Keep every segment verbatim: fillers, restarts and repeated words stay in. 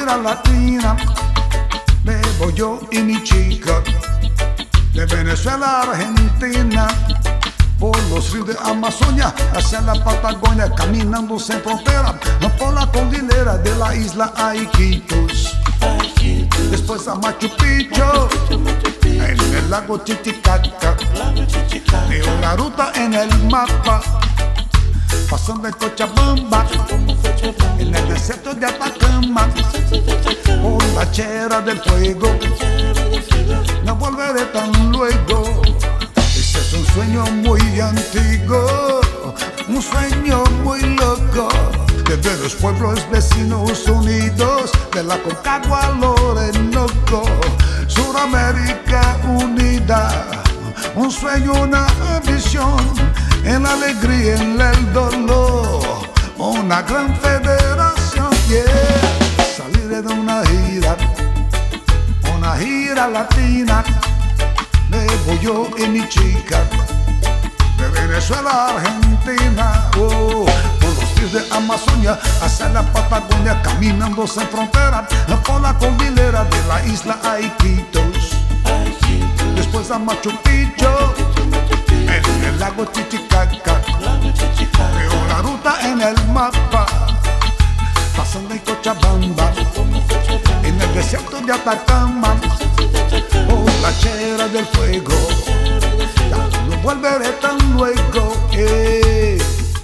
gira latina, me voy yo y mi chica, de Venezuela a Argentina, por los ríos de Amazonia hacia la Patagonia, caminando sin frontera, por la cordillera de la isla Iquitos. Después a Machu Picchu, en el lago Titicaca, veo la ruta en el mapa, pasando en Cochabamba, en el desierto de Atacama, por la Tierra del Fuego, no volveré tan luego. Ese es un sueño muy antiguo, un sueño muy loco, de los pueblos vecinos unidos, de la Concagua al Orinoco, Suramérica unida, un sueño, una ambición, en la alegría, en el dolor, una gran federación, yeah. Salir de una gira, una gira latina, me voy yo y mi chica, de Venezuela a Argentina, oh, por los ríos de Amazonia hacia la Patagonia, caminando sin frontera, por la cordillera de la isla Iquitos. Después a Machu Picchu, en el lago Titicaca, veo la ruta en el mapa, pasando en Cochabamba, en el desierto de Atacama, por la Tierra del Fuego, ya no volveré tan luego, eh.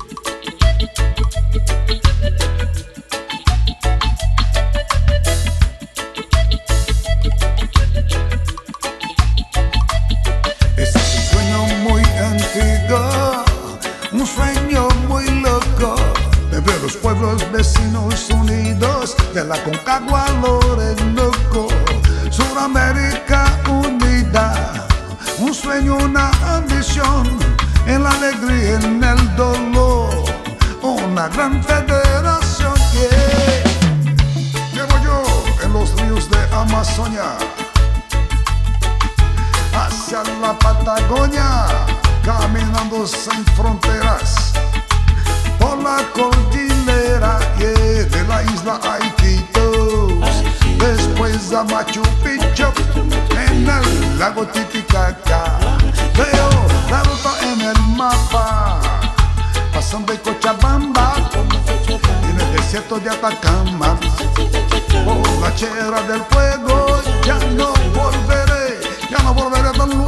Ese es un sueño muy antiguo, un sueño muy loco, de ver los pueblos vecinos unidos, de la Concagua al Orinoco, Suramérica unida, un sueño, una ambición, en la alegría, en el dolor, una gran federación, yeah. Llevo yo en los ríos de Amazonia hacia la Patagonia, caminando sin fronteras, por la cordillera, yeah, de la isla Iquitos. Después a Machu Picchu, en el lago Titicaca, veo la ruta en el mapa, pasando en Cochabamba, en el desierto de Atacama, por la Tierra del Fuego, ya no volveré, ya no volveré tan